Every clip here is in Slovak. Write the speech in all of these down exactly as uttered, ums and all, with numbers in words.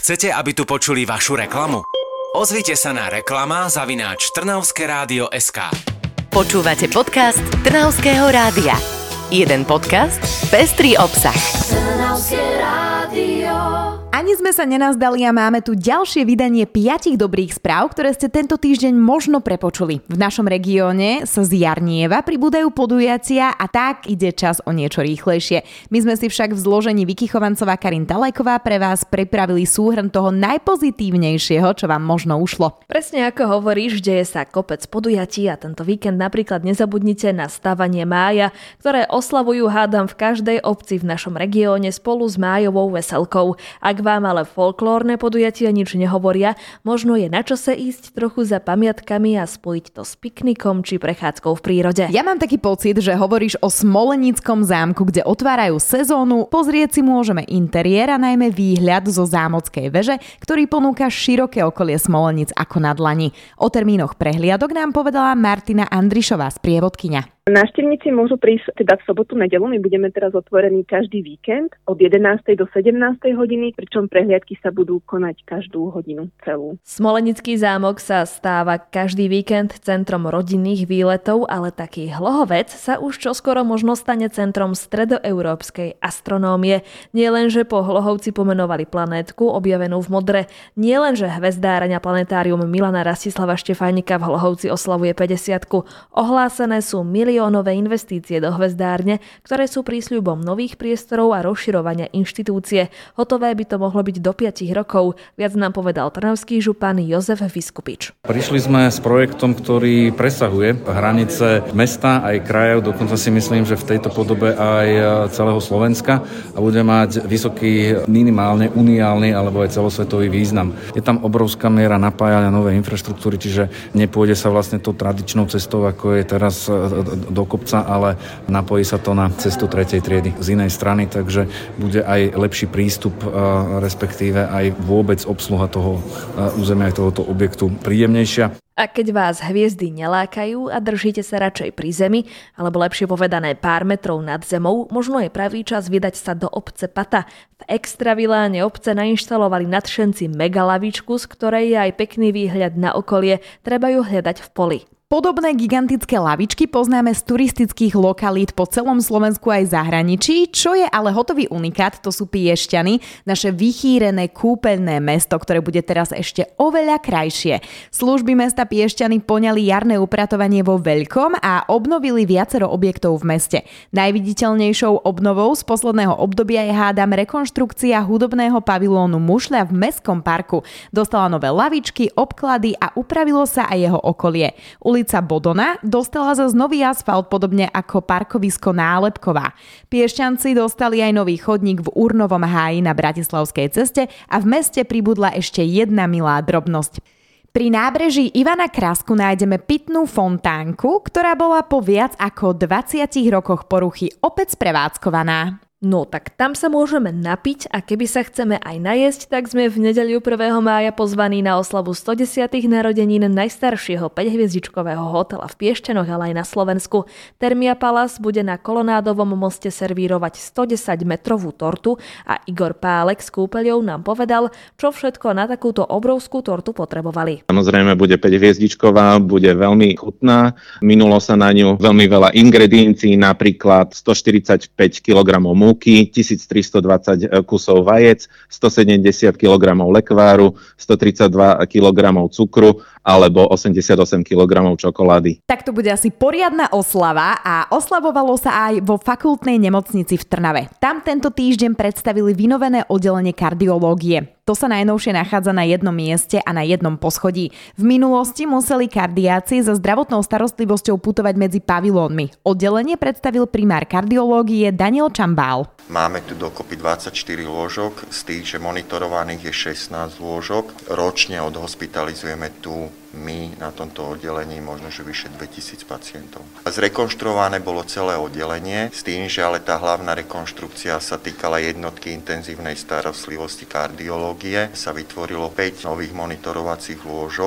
Chcete, aby tu počuli vašu reklamu? Ozvite sa na reklama zavináč trnavské rádio bodka es ká. Počúvate podcast Trnavského rádia. Jeden podcast, pestrý obsah. Trnavské rádio. Ani sme sa nenazdali a máme tu ďalšie vydanie piatich dobrých správ, ktoré ste tento týždeň možno prepočuli. V našom regióne sa zjarnieva, pribúdajú podujatia a tak ide čas o niečo rýchlejšie. My sme si však v zložení Vicky Chovancová, Karin Talajková pre vás pripravili súhrn toho najpozitívnejšieho, čo vám možno ušlo. Presne ako hovoríš, deje sa kopec podujatí a tento víkend napríklad nezabudnite na stavanie mája, ktoré oslavujú hádam v každej obci v našom regióne spolu s májovou veselkou. Ak vám ale folklórne podujatia nič nehovoria, možno je na čase ísť trochu za pamiatkami a spojiť to s piknikom či prechádzkou v prírode. Ja mám taký pocit, že hovoríš o Smolenickom zámku, kde otvárajú sezónu. Pozrieť si môžeme interiér a najmä výhľad zo zámockej veže, ktorý ponúka široké okolie Smolenic ako na dlani. O termínoch prehliadok nám povedala Martina Andrišová, sprievodkyňa. Návštevníci môžu prísť teda v sobotu, nedeľu. My budeme teraz otvorení každý víkend od jedenástej do sedemnástej hodiny, pričom prehliadky sa budú konať každú hodinu celú. Smolenický zámok sa stáva každý víkend centrom rodinných výletov, ale taký Hlohovec sa už čoskoro možno stane centrom stredoeurópskej astronómie. Nie len, že po Hlohovci pomenovali planétku objavenú v modre, nie len, že hvezdáreň a planetárium Milana Rastislava Štefánika v Hlohovci oslavuje päťdesiatku, ohlásené sú milióny nové investície do hvezdárne, ktoré sú prísľubom nových priestorov a rozširovania inštitúcie. Hotové by to mohlo byť do piatich rokov. Viac nám povedal trnavský župan Jozef Vyskupič. Prišli sme s projektom, ktorý presahuje hranice mesta aj krajov, dokonca si myslím, že v tejto podobe aj celého Slovenska a bude mať vysoký minimálne uniálny alebo aj celosvetový význam. Je tam obrovská miera napájania novej infraštruktúry, čiže nepôjde sa vlastne tou tradičnou cestou, ako je teraz do kopca, ale napojí sa to na cestu tretej triedy z inej strany, takže bude aj lepší prístup, respektíve aj vôbec obsluha toho územia aj tohoto objektu príjemnejšia. A keď vás hviezdy nelákajú a držíte sa radšej pri zemi, alebo lepšie povedané pár metrov nad zemou, možno je pravý čas vydať sa do obce Pata. V extraviláne obce nainštalovali nadšenci megalavičku, z ktorej je aj pekný výhľad na okolie, treba ju hľadať v poli. Podobné gigantické lavičky poznáme z turistických lokalít po celom Slovensku aj zahraničí, čo je ale hotový unikát, to sú Piešťany, naše vychýrené kúpeľné mesto, ktoré bude teraz ešte oveľa krajšie. Služby mesta Piešťany poňali jarné upratovanie vo veľkom a obnovili viacero objektov v meste. Najviditeľnejšou obnovou z posledného obdobia je hádam rekonštrukcia hudobného pavilónu Mušľa v mestskom parku. Dostala nové lavičky, obklady a upravilo sa aj jeho okolie. Ulica Bodona dostala zas nový asfalt, podobne ako parkovisko Nálepková. Piešťanci dostali aj nový chodník v Urnovom háji na Bratislavskej ceste a v meste pribudla ešte jedna milá drobnosť. Pri nábreží Ivana Krasku nájdeme pitnú fontánku, ktorá bola po viac ako dvadsiatich rokoch poruchy opäť sprevádzkovaná. No tak tam sa môžeme napiť a keby sa chceme aj najesť, tak sme v nedeľu prvého mája pozvaní na oslavu stodesiatych narodenín najstaršieho päťhviezdičkového hotela v Piešťanoch, ale aj na Slovensku. Thermia Palace bude na Kolonádovom moste servírovať stodesaťmetrovú tortu a Igor Pálek s kúpeľou nám povedal, čo všetko na takúto obrovskú tortu potrebovali. Samozrejme bude päťhviezdičková, bude veľmi chutná. Minulo sa na ňu veľmi veľa ingrediencií, napríklad stoštyridsaťpäť kilogramov múky, tisíctristodvadsať kusov vajec, stosedemdesiat kilogramov lekváru, stotridsaťdva kilogramov cukru alebo osemdesiatosem kilogramov čokolády. Tak to bude asi poriadna oslava a oslavovalo sa aj vo fakultnej nemocnici v Trnave. Tam tento týždeň predstavili vynovené oddelenie kardiológie. To sa najnovšie nachádza na jednom mieste a na jednom poschodí. V minulosti museli kardiáci so zdravotnou starostlivosťou putovať medzi pavilónmi. Oddelenie predstavil primár kardiológie Daniel Čambál. Máme tu dokopy dvadsaťštyri lôžok, z tých, že monitorovaných je šestnásť lôžok. Ročne odhospitalizujeme tu my na tomto oddelení možno, že vyše dvetisíc pacientov. Zrekonštruované bolo celé oddelenie, s tým, že ale tá hlavná rekonštrukcia sa týkala jednotky intenzívnej starostlivosti kardiológie. Sa vytvorilo päť nových monitorovacích lôžok.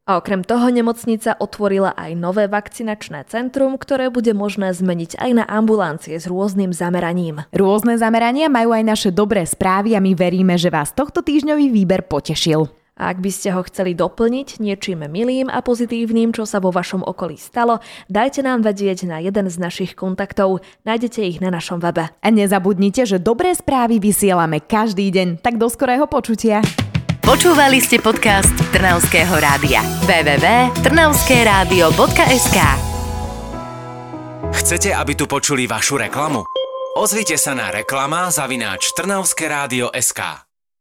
A okrem toho nemocnica otvorila aj nové vakcinačné centrum, ktoré bude možné zmeniť aj na ambulancie s rôznym zameraním. Rôzne zamerania majú aj naše dobré správy a my veríme, že vás tohto týždňový výber potešil. A ak by ste ho chceli doplniť niečím milým a pozitívnym, čo sa vo vašom okolí stalo, dajte nám vedieť na jeden z našich kontaktov. Nájdete ich na našom webe. A nezabudnite, že dobré správy vysielame každý deň. Tak do skorého počutia. Počúvali ste podcast Trnavského rádia. w w w bodka trnavské rádio bodka es ká. Chcete, aby tu počuli vašu reklamu? Ozvite sa na reklama zavináč trnavské rádio bodka es ká.